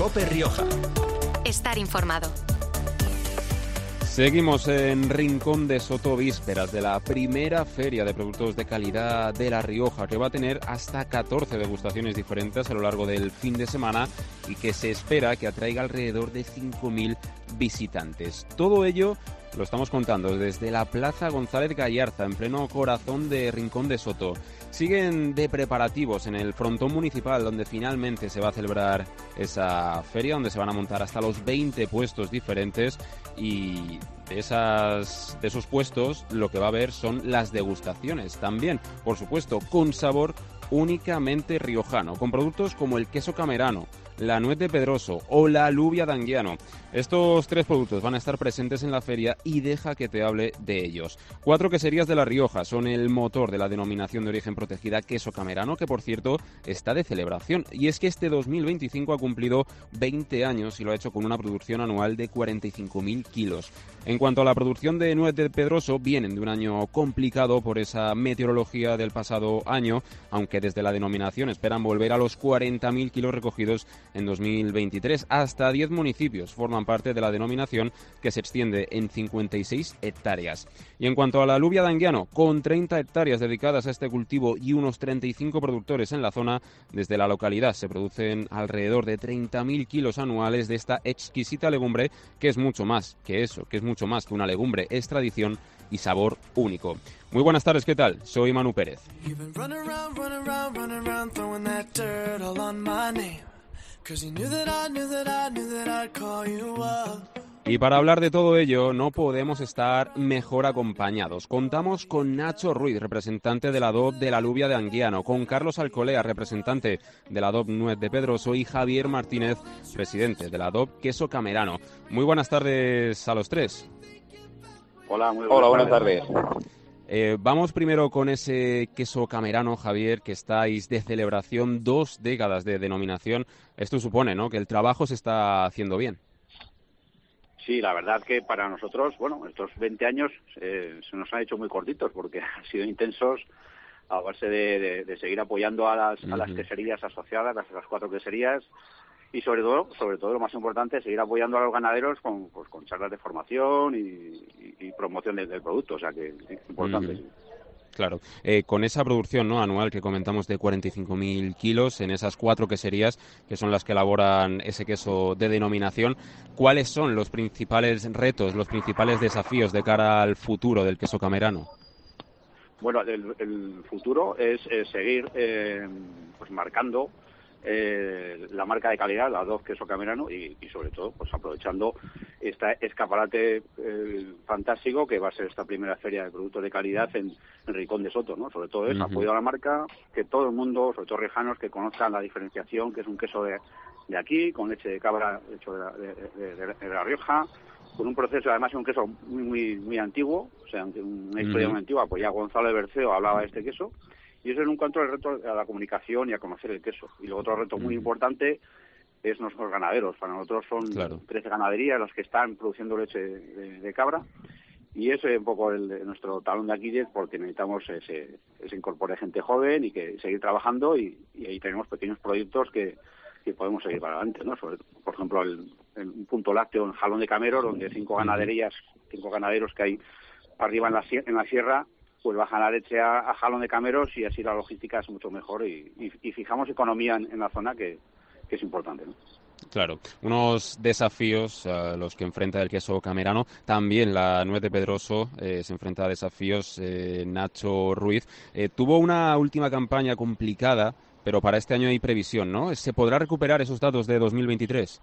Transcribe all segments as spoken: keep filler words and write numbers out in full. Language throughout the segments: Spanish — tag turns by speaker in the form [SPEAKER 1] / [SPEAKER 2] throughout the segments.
[SPEAKER 1] COPE Rioja.
[SPEAKER 2] Estar informado.
[SPEAKER 3] Seguimos en Rincón de Soto, vísperas de la primera feria de productos de calidad de La Rioja, que va a tener hasta catorce degustaciones diferentes a lo largo del fin de semana y que se espera que atraiga alrededor de cinco mil visitantes. Todo ello lo estamos contando desde la Plaza González Gallarza, en pleno corazón de Rincón de Soto. Siguen de preparativos en el frontón municipal, donde finalmente se va a celebrar esa feria, donde se van a montar hasta los veinte puestos diferentes, y de, esas, de esos puestos lo que va a haber son las degustaciones también, por supuesto, con sabor únicamente riojano, con productos como el queso camerano, la nuez de Pedroso o la alubia de Anguiano. Estos tres productos van a estar presentes en la feria y deja que te hable de ellos. Cuatro queserías de La Rioja son el motor de la denominación de origen protegida queso camerano, que por cierto está de celebración. Y es que este dos mil veinticinco ha cumplido veinte años y lo ha hecho con una producción anual de cuarenta y cinco mil kilos. En cuanto a la producción de nuez de Pedroso, vienen de un año complicado por esa meteorología del pasado año, aunque desde la denominación esperan volver a los cuarenta mil kilos recogidos en dos mil veintitrés. Hasta diez municipios forman parte de la denominación, que se extiende en cincuenta y seis hectáreas. Y en cuanto a la alubia de Anguiano, con treinta hectáreas dedicadas a este cultivo y unos treinta y cinco productores en la zona, desde la localidad se producen alrededor de treinta mil kilos anuales de esta exquisita legumbre, que es mucho más que eso, que es mucho más que una legumbre, es tradición y sabor único. Muy buenas tardes, ¿qué tal? Soy Manu Pérez. Y para hablar de todo ello no podemos estar mejor acompañados. Contamos con Nacho Ruiz, representante de la D O B de la alubia de Anguiano, con Carlos Alcolea, representante de la D O B Nuez de Pedroso, y Javier Martínez, presidente de la D O B Queso Camerano. Muy buenas tardes a los tres.
[SPEAKER 4] Hola, muy buenas,
[SPEAKER 5] Hola, buenas
[SPEAKER 4] tardes.
[SPEAKER 5] tardes.
[SPEAKER 3] Eh, vamos primero con ese queso camerano, Javier, que estáis de celebración, dos décadas de denominación. Esto supone, ¿no?, que el trabajo se está haciendo bien.
[SPEAKER 4] Sí, la verdad que para nosotros, bueno, estos veinte años eh, se nos han hecho muy cortitos porque han sido intensos a base de, de, de seguir apoyando a las, uh-huh. a las queserías asociadas, las, las cuatro queserías, y sobre todo, sobre todo lo más importante, seguir apoyando a los ganaderos con, pues, con charlas de formación y, y, y promoción del, del producto, o sea que es importante.
[SPEAKER 3] Uh-huh. Claro, eh, con esa producción, ¿no?, anual que comentamos de cuarenta y cinco mil kilos en esas cuatro queserías que son las que elaboran ese queso de denominación, ¿cuáles son los principales retos, los principales desafíos de cara al futuro del queso camerano?
[SPEAKER 4] Bueno, el, el futuro es, es seguir eh, pues marcando Eh, la marca de calidad, la D O B Queso Camerano, y, y sobre todo pues aprovechando este escaparate eh, fantástico que va a ser esta primera feria de productos de calidad en, en Rincón de Soto, ¿no? Sobre todo es uh-huh. apoyo a la marca, que todo el mundo, sobre todo riojanos, que conozcan la diferenciación, que es un queso de, de aquí, con leche de cabra hecho de la, de, de, de, de la Rioja, con un proceso, además es un queso muy muy muy antiguo, o sea, una historia uh-huh. muy antigua, pues ya Gonzalo de Berceo hablaba de este queso. Y eso es en cuanto al reto a la comunicación y a conocer el queso. Y luego otro reto muy importante es nuestros ganaderos. Para nosotros son claro. trece ganaderías las que están produciendo leche de, de cabra. Y ese es un poco el, nuestro talón de Aquiles, porque necesitamos ese, ese incorporar gente joven y que seguir trabajando. Y, y ahí tenemos pequeños proyectos que, que podemos seguir para adelante, ¿no? Sobre, por ejemplo, el, el, un punto lácteo en Jalón de Cameros, donde cinco ganaderías, cinco ganaderos que hay arriba en la, en la sierra, pues bajan la leche a, a Jalón de Cameros, y así la logística es mucho mejor y, y, y fijamos economía en, en la zona, que, que es importante, ¿no?
[SPEAKER 3] Claro, unos desafíos a uh, los que enfrenta el queso camerano. También la nuez de Pedroso eh, se enfrenta a desafíos. eh, Nacho Ruiz eh, tuvo una última campaña complicada, pero para este año hay previsión, ¿no? ¿Se podrá recuperar esos datos de dos mil veintitrés?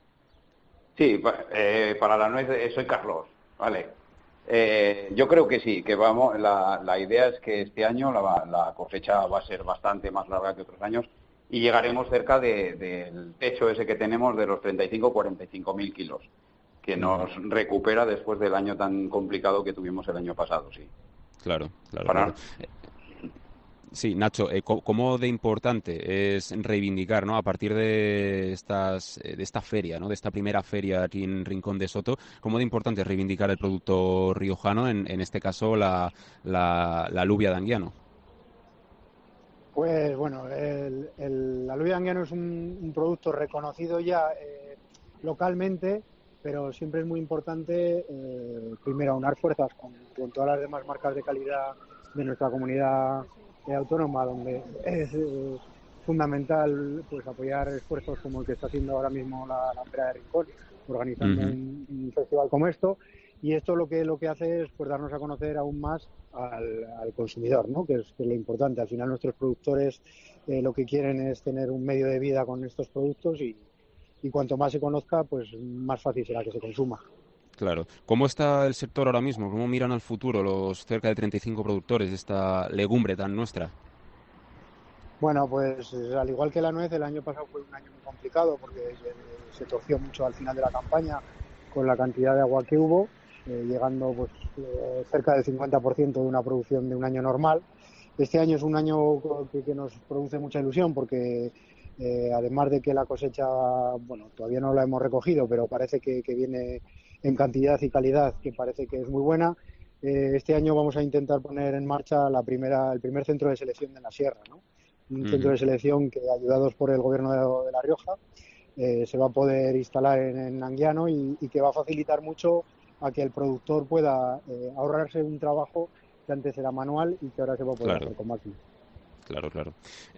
[SPEAKER 5] Sí, eh, para la nuez eh, soy Carlos, vale. Eh, yo creo que sí, que vamos. La, la idea es que este año la, la cosecha va a ser bastante más larga que otros años y llegaremos cerca de, del techo ese que tenemos de los treinta y cinco a cuarenta y cinco mil kilos, que nos recupera después del año tan complicado que tuvimos el año pasado, sí.
[SPEAKER 3] Claro, claro.
[SPEAKER 5] Para...
[SPEAKER 3] claro. Sí, Nacho, eh, ¿cómo de importante es reivindicar, ¿no?, a partir de estas de esta feria, ¿no?, de esta primera feria aquí en Rincón de Soto, cómo de importante es reivindicar el producto riojano, en, en este caso la, la, la alubia de Anguiano?
[SPEAKER 6] Pues bueno, el, el, la alubia
[SPEAKER 1] de anguiano es un, un producto reconocido ya eh, localmente, pero siempre es muy importante, eh, primero, aunar fuerzas con, con todas las demás marcas de calidad de nuestra comunidad eh, autónoma, donde es eh, fundamental pues apoyar esfuerzos como el que está haciendo ahora mismo la, la Feria de Rincón, organizando uh-huh. un, un festival como esto. Y esto lo que lo que hace es pues darnos a conocer aún más al, al consumidor, ¿no? Que es, que es lo importante. Al final nuestros productores eh, lo que quieren es tener un medio de vida con estos productos y, y cuanto más se conozca, pues más fácil será que se consuma.
[SPEAKER 3] Claro. ¿Cómo está el sector ahora mismo? ¿Cómo miran al futuro los cerca de treinta y cinco productores de esta legumbre tan nuestra?
[SPEAKER 1] Bueno, pues al igual que la nuez, el año pasado fue un año muy complicado porque se torció mucho al final de la campaña con la cantidad de agua que hubo. Eh, llegando pues eh, cerca del cincuenta por ciento de una producción de un año normal. Este año es un año que, que nos produce mucha ilusión porque eh, además de que la cosecha, bueno, todavía no la hemos recogido, pero parece que, que viene en cantidad y calidad, que parece que es muy buena. Eh, este año vamos a intentar poner en marcha la primera, el primer centro de selección de la Sierra, ¿no? Un uh-huh. centro de selección que, ayudados por el gobierno de, de La Rioja, eh, se va a poder instalar en, en Anguiano y, y que va a facilitar mucho a que el productor pueda eh, ahorrarse un trabajo que antes era manual y que ahora se va a poder
[SPEAKER 3] claro.
[SPEAKER 1] hacer con máquina.
[SPEAKER 3] Claro, claro.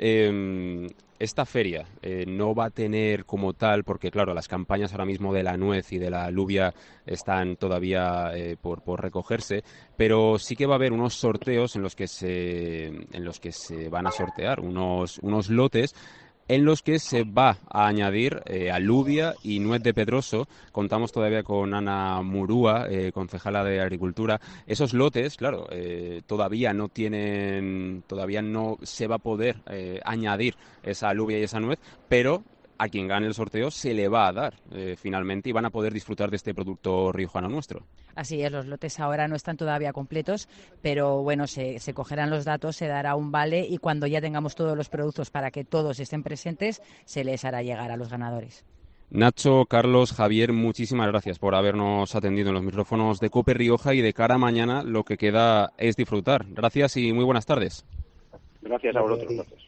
[SPEAKER 3] Eh, esta feria eh, no va a tener como tal, porque claro, las campañas ahora mismo de la nuez y de la alubia están todavía eh, por, por recogerse, pero sí que va a haber unos sorteos en los que se, en los que se van a sortear unos, unos lotes en los que se va a añadir eh, alubia y nuez de Pedroso. Contamos todavía con Ana Murúa, eh, concejala de Agricultura. Esos lotes, claro, eh, todavía no tienen, todavía no se va a poder eh, añadir esa alubia y esa nuez, pero a quien gane el sorteo se le va a dar eh, finalmente y van a poder disfrutar de este producto riojano nuestro.
[SPEAKER 6] Así es, los lotes ahora no están todavía completos, pero bueno, se, se cogerán los datos, se dará un vale y cuando ya tengamos todos los productos para que todos estén presentes, se les hará llegar a los ganadores.
[SPEAKER 3] Nacho, Carlos, Javier, muchísimas gracias por habernos atendido en los micrófonos de COPE Rioja y de cara a mañana lo que queda es disfrutar. Gracias y muy buenas tardes.
[SPEAKER 4] Gracias a vosotros. Gracias.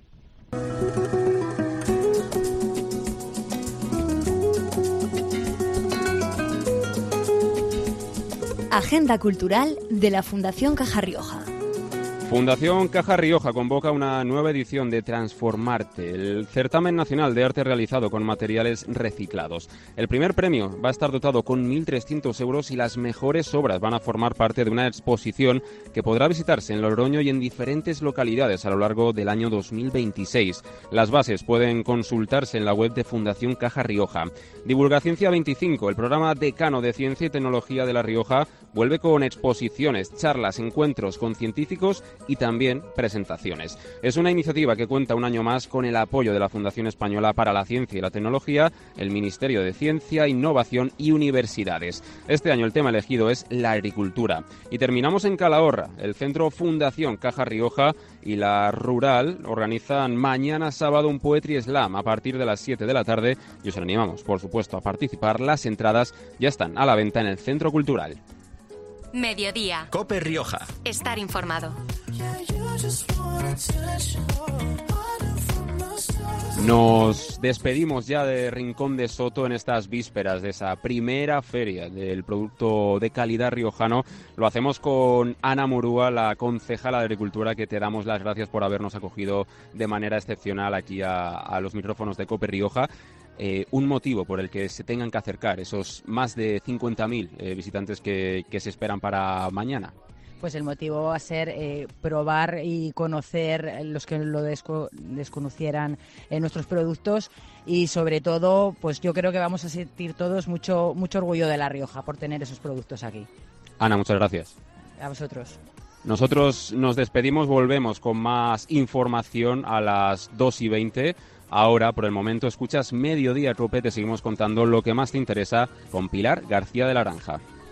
[SPEAKER 7] Agenda cultural de la Fundación Caja Rioja.
[SPEAKER 3] Fundación Caja Rioja convoca una nueva edición de Transformarte, el certamen nacional de arte realizado con materiales reciclados. El primer premio va a estar dotado con mil trescientos euros y las mejores obras van a formar parte de una exposición que podrá visitarse en Logroño y en diferentes localidades a lo largo del año dos mil veintiséis. Las bases pueden consultarse en la web de Fundación Caja Rioja. Divulgaciencia veinticinco, el programa decano de Ciencia y Tecnología de La Rioja, vuelve con exposiciones, charlas, encuentros con científicos y también presentaciones. Es una iniciativa que cuenta un año más con el apoyo de la Fundación Española para la Ciencia y la Tecnología, el Ministerio de Ciencia, Innovación y Universidades. Este año el tema elegido es la agricultura. Y terminamos en Calahorra. El Centro Fundación Caja Rioja y la Rural organizan mañana sábado un Poetry Slam a partir de las siete de la tarde y os animamos, por supuesto, a participar. Las entradas ya están a la venta en el Centro Cultural.
[SPEAKER 2] Mediodía.
[SPEAKER 8] COPE Rioja.
[SPEAKER 2] Estar informado.
[SPEAKER 3] Nos despedimos ya de Rincón de Soto en estas vísperas de esa primera feria del producto de calidad riojano. Lo hacemos con Ana Murúa, la concejala de Agricultura, que te damos las gracias por habernos acogido de manera excepcional aquí a, a los micrófonos de COPE Rioja. Eh, un motivo por el que se tengan que acercar esos más de cincuenta mil eh, visitantes que, que se esperan para mañana.
[SPEAKER 6] Pues el motivo va a ser eh, probar y conocer los que lo desco- desconocieran eh, nuestros productos y sobre todo, pues yo creo que vamos a sentir todos mucho mucho orgullo de La Rioja por tener esos productos aquí.
[SPEAKER 3] Ana, muchas gracias.
[SPEAKER 6] A vosotros.
[SPEAKER 3] Nosotros nos despedimos, volvemos con más información a las dos y veinte. Ahora, por el momento, escuchas Mediodía Cope, te seguimos contando lo que más te interesa con Pilar García de Laranja.